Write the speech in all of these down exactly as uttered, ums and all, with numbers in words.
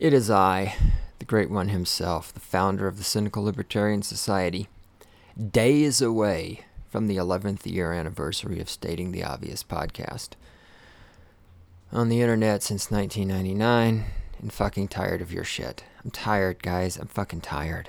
It is I, the Great One himself, the founder of the Cynical Libertarian Society, days away from the eleventh year anniversary of Stating the Obvious podcast. On the internet since nineteen ninety-nine, and fucking tired of your shit. I'm tired, guys. I'm fucking tired.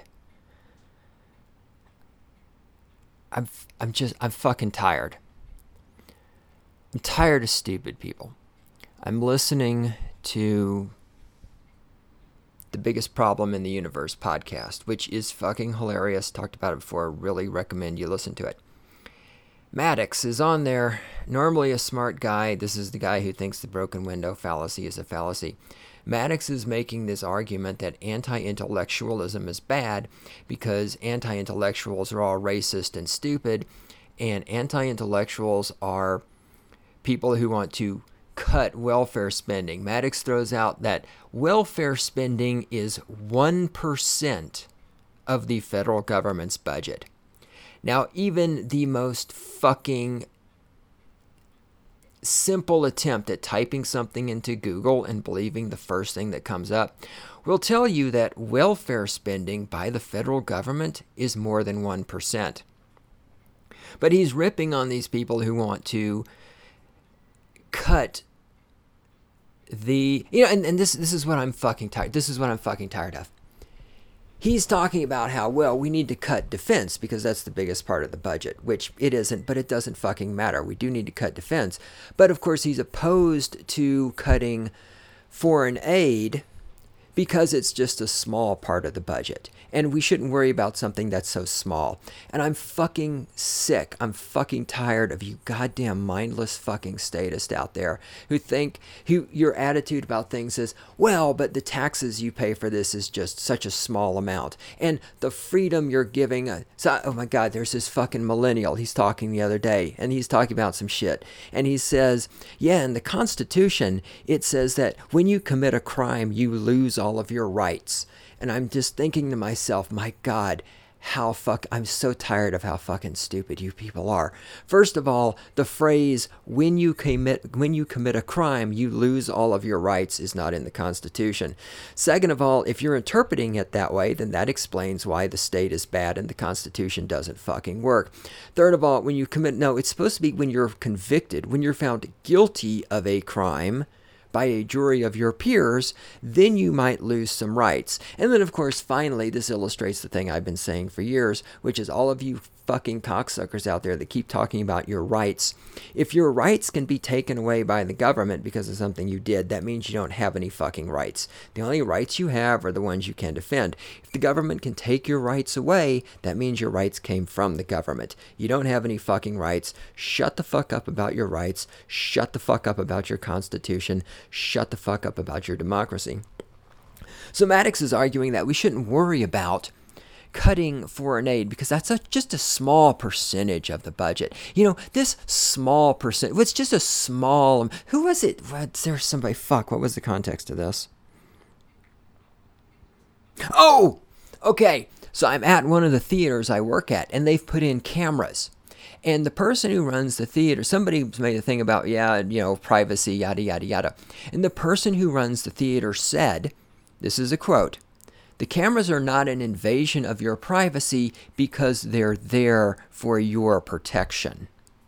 I'm, I'm just, I'm fucking tired. I'm tired of stupid people. I'm listening to The Biggest Problem in the Universe podcast, which is fucking hilarious. Talked about it before. Really recommend you listen to it. Maddox is on there. Normally a smart guy. This is the guy who thinks the broken window fallacy is a fallacy. Maddox is making this argument that anti-intellectualism is bad because anti-intellectuals are all racist and stupid, and anti-intellectuals are people who want to cut welfare spending. Maddox throws out that welfare spending is one percent of the federal government's budget. Now, even the most fucking simple attempt at typing something into Google and believing the first thing that comes up will tell you that welfare spending by the federal government is more than one percent. But he's ripping on these people who want to cut the, you know, and, and this this is what I'm fucking tired. This is what I'm fucking tired of. He's talking about how, well, we need to cut defense because that's the biggest part of the budget, which it isn't, but it doesn't fucking matter. We do need to cut defense. But of course, he's opposed to cutting foreign aid because it's just a small part of the budget. And we shouldn't worry about something that's so small. And I'm fucking sick. I'm fucking tired of you goddamn mindless fucking statists out there who think who your attitude about things is, well, but the taxes you pay for this is just such a small amount. And the freedom you're giving, uh, so, oh my God, there's this fucking millennial. He's talking the other day and he's talking about some shit. And he says, yeah, in the Constitution, it says that when you commit a crime, you lose all of your rights. And I'm just thinking to myself, my God, how fuck, I'm so tired of how fucking stupid you people are. First of all, the phrase, when you commit, when you commit a crime, you lose all of your rights is not in the Constitution. Second of all, if you're interpreting it that way, then that explains why the state is bad and the Constitution doesn't fucking work. Third of all, when you commit, no, it's supposed to be when you're convicted, when you're found guilty of a crime by a jury of your peers, then you might lose some rights. And then, of course, finally, this illustrates the thing I've been saying for years, which is all of you fucking cocksuckers out there that keep talking about your rights. If your rights can be taken away by the government because of something you did, that means you don't have any fucking rights. The only rights you have are the ones you can defend. If the government can take your rights away, that means your rights came from the government. You don't have any fucking rights. Shut the fuck up about your rights. Shut the fuck up about your Constitution. Shut the fuck up about your democracy. So Maddox is arguing that we shouldn't worry about cutting foreign aid because that's a, just a small percentage of the budget. You know, this small percent, it's just a small, who was it? What, there's somebody, fuck, what was the context of this? Oh, okay. So I'm at one of the theaters I work at and they've put in cameras. And the person who runs the theater, somebody's made a thing about, yeah, you know, privacy, yada, yada, yada. And the person who runs the theater said, this is a quote, "The cameras are not an invasion of your privacy because they're there for your protection."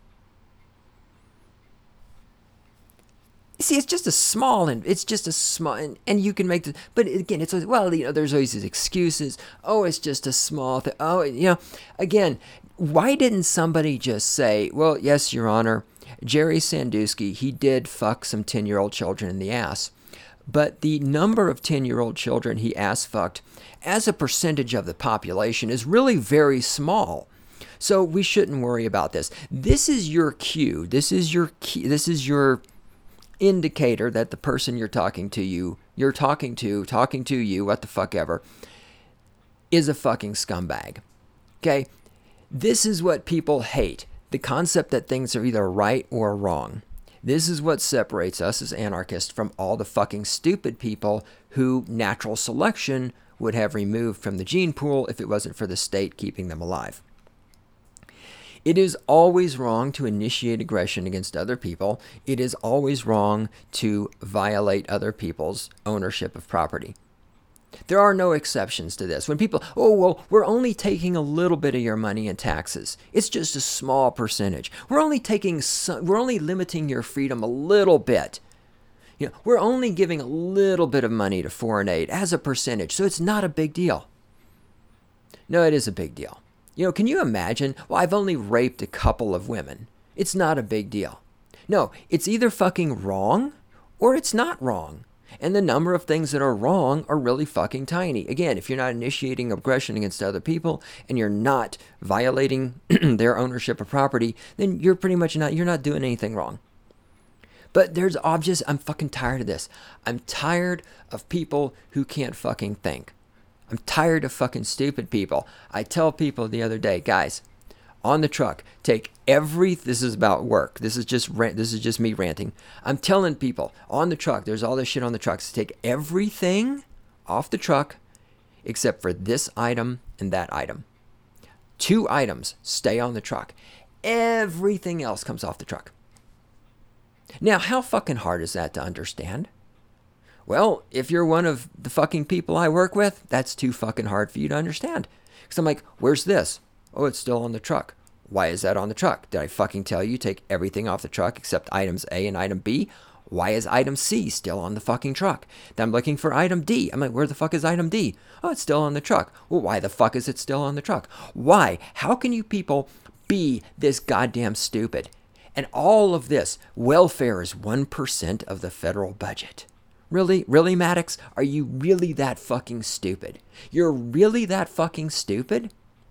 See, it's just a small, and it's just a small, and, and you can make the, but again, it's, well, you know, there's always these excuses. Oh, it's just a small thing. Oh, you know, again, why didn't somebody just say, well, yes, Your Honor, Jerry Sandusky, he did fuck some ten-year-old children in the ass. But the number of ten-year-old children he ass-fucked as a percentage of the population is really very small. So we shouldn't worry about this. This is your cue. This is your key. This is your indicator that the person you're talking to you, you're talking to, talking to you, what the fuck ever, is a fucking scumbag. Okay? This is what people hate. The concept that things are either right or wrong. This is what separates us as anarchists from all the fucking stupid people who natural selection would have removed from the gene pool if it wasn't for the state keeping them alive. It is always wrong to initiate aggression against other people. It is always wrong to violate other people's ownership of property. There are no exceptions to this. When people, oh, well, we're only taking a little bit of your money in taxes. It's just a small percentage. We're only taking, some, we're only limiting your freedom a little bit. You know, we're only giving a little bit of money to foreign aid as a percentage, so it's not a big deal. No, it is a big deal. You know, can you imagine? Well, I've only raped a couple of women. It's not a big deal. No, it's either fucking wrong or it's not wrong. And the number of things that are wrong are really fucking tiny. Again, if you're not initiating aggression against other people and you're not violating their ownership of property, then you're pretty much not, you're not doing anything wrong. But there's obvious, I'm fucking tired of this. I'm tired of people who can't fucking think. I'm tired of fucking stupid people. I tell people the other day, guys, on the truck, take every, this is about work. This is just rant, this is just me ranting. I'm telling people on the truck, there's all this shit on the truck. So take everything off the truck except for this item and that item. Two items stay on the truck. Everything else comes off the truck. Now, how fucking hard is that to understand? Well, if you're one of the fucking people I work with, that's too fucking hard for you to understand. Because I'm like, where's this? Oh, it's still on the truck. Why is that on the truck? Did I fucking tell you take everything off the truck except items A and item B? Why is item C still on the fucking truck? Then I'm looking for item D. I'm like, where the fuck is item D? Oh, it's still on the truck. Well, why the fuck is it still on the truck? Why? How can you people be this goddamn stupid? And all of this, welfare is one percent of the federal budget. Really? Really, Maddox? Are you really that fucking stupid? You're really that fucking stupid?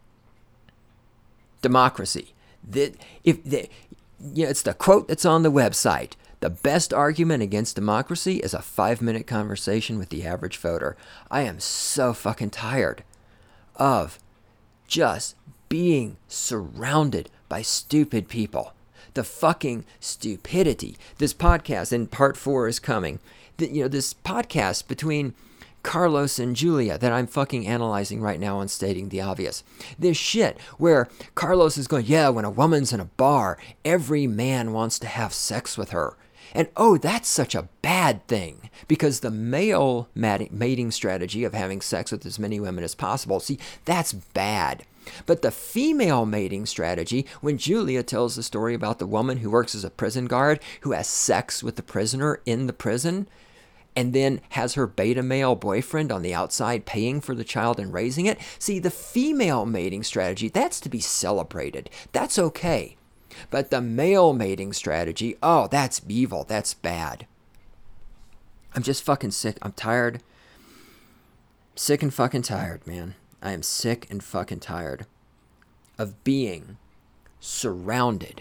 Democracy. The, if the, you know, it's the quote that's on the website. The best argument against democracy is a five-minute conversation with the average voter. I am so fucking tired of just being surrounded by stupid people. The fucking stupidity. This podcast, and part four is coming. The, you know, this podcast between Carlos and Julia that I'm fucking analyzing right now on Stating the Obvious. This shit where Carlos is going, yeah, when a woman's in a bar, every man wants to have sex with her. And oh, that's such a bad thing because the male mating strategy of having sex with as many women as possible, see, that's bad. But the female mating strategy, when Julia tells the story about the woman who works as a prison guard who has sex with the prisoner in the prison, and then has her beta male boyfriend on the outside paying for the child and raising it. See, the female mating strategy, that's to be celebrated. That's okay. But the male mating strategy, oh, that's evil. That's bad. I'm just fucking sick. I'm tired. Sick and fucking tired, man. I am sick and fucking tired of being surrounded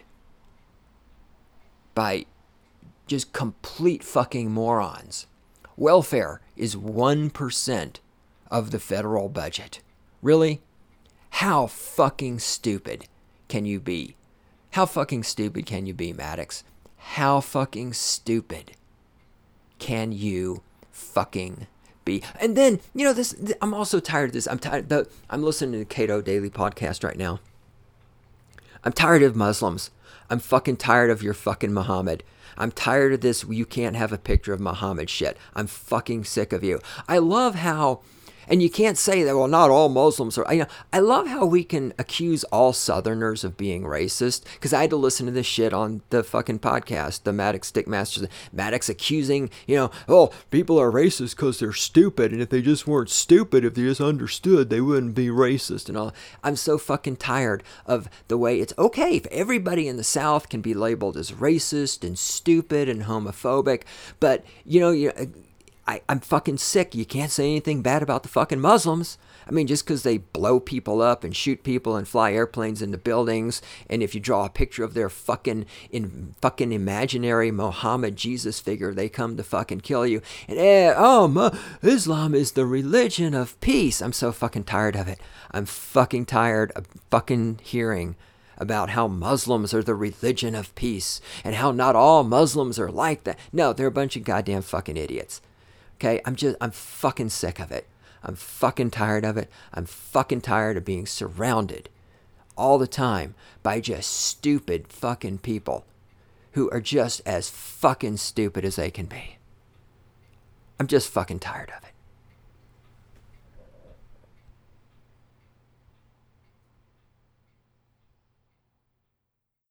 by just complete fucking morons. Welfare is one percent of the federal budget. Really? How fucking stupid can you be? How fucking stupid can you be, Maddox? How fucking stupid can you fucking be? And then, you know, this, I'm also tired of this. I'm tired, the, I'm listening to the Cato Daily podcast right now. I'm tired of Muslims. I'm fucking tired of your fucking Muhammad. I'm tired of this, you can't have a picture of Muhammad shit. I'm fucking sick of you. I love how, and you can't say that, well, not all Muslims are, you know, I love how we can accuse all Southerners of being racist, because I had to listen to this shit on the fucking podcast, the Maddox Stickmasters, Maddox accusing, you know, oh, people are racist because they're stupid, and if they just weren't stupid, if they just understood, they wouldn't be racist and all. I'm so fucking tired of the way it's okay if everybody in the South can be labeled as racist and stupid and homophobic, but, you know, you know, I, I'm fucking sick. You can't say anything bad about the fucking Muslims. I mean, just because they blow people up and shoot people and fly airplanes into buildings, and if you draw a picture of their fucking in fucking imaginary Muhammad Jesus figure, they come to fucking kill you. And eh, oh, Islam is the religion of peace. I'm so fucking tired of it. I'm fucking tired of fucking hearing about how Muslims are the religion of peace and how not all Muslims are like that. No, they're a bunch of goddamn fucking idiots. Okay, I'm just, I'm fucking sick of it. I'm fucking tired of it. I'm fucking tired of being surrounded all the time by just stupid fucking people who are just as fucking stupid as they can be. I'm just fucking tired of it.